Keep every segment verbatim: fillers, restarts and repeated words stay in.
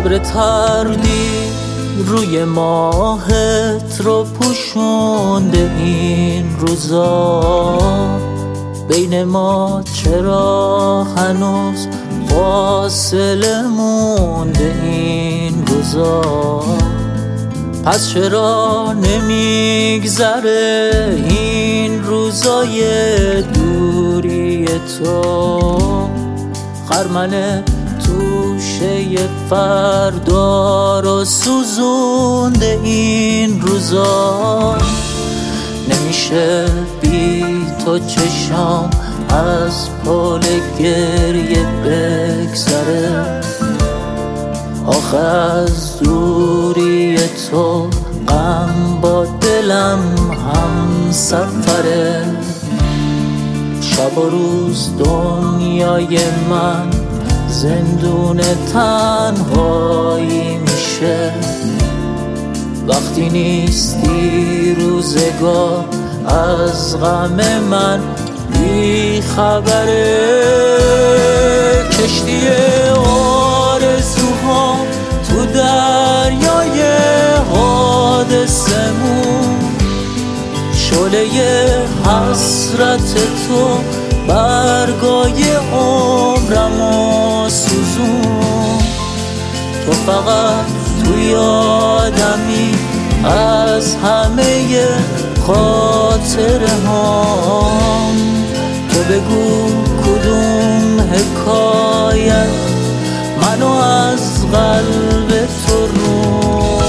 ابر تردید روی ماهت رو پوشونده این روزا، بین ما چرا هنوز فاصله مونده این روزا؟ پس چرا نمیگذره این روزای دوری تو؟ خرمن توشه فردا رو سوزونده این روزا، نمیشه بی تو چشام از پل گریه بگذره. آخه از دوری تو غم با دلم هم سفره. شب و روز دنیای من زندون تنهایی میشه، وقتی نیستی روزگار از غم من بی خبره. کشتی آرزوها تو دریای حادثمون، شعله حسرت تو برگای عمرمو سوزون. تو فقط تو یادمی از همه خاطره هام. تو بگو کدوم حکایت منو از قلب تو رو.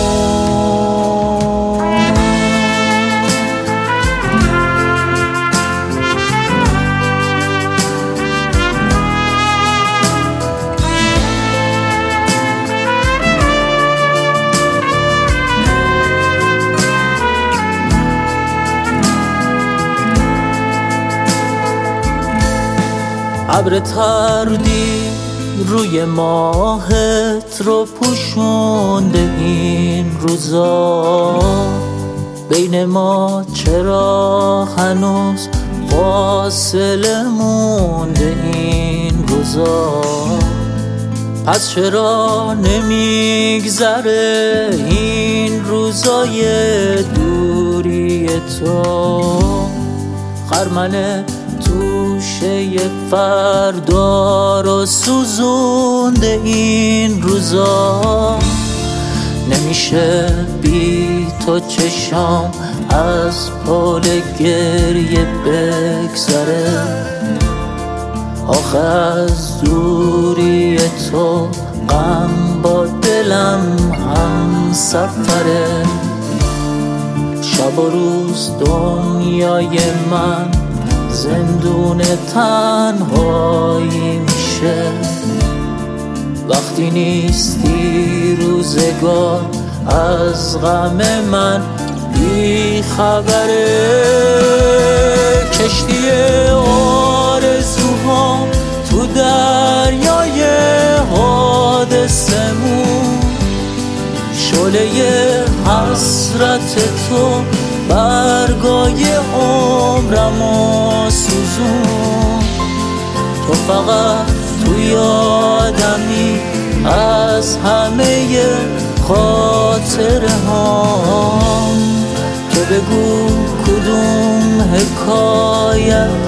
ابر تردید روی ماهت رو پوشونده این روزا، بین ما چرا هنوز فاصله مونده این روزا؟ پس چرا نمیگذره این روزای دوری تو؟ خرمن توشه فردا رو سوزونده این روزا، نمیشه بی تو چشام از پل گریه بگذره. آخه از دوری تو غم با دلم هم سفره. شب و روز دنیای من زندون تنهایی میشه، وقتی نیستی روزگار از غم من بی خبره. کشتی آرزوها تو دریای حادثمون، شعله حسرت تو برگای عمرمو سوزون. تو فقط تو یادمی از همه خاطره هام. تو بگو کدوم حکایت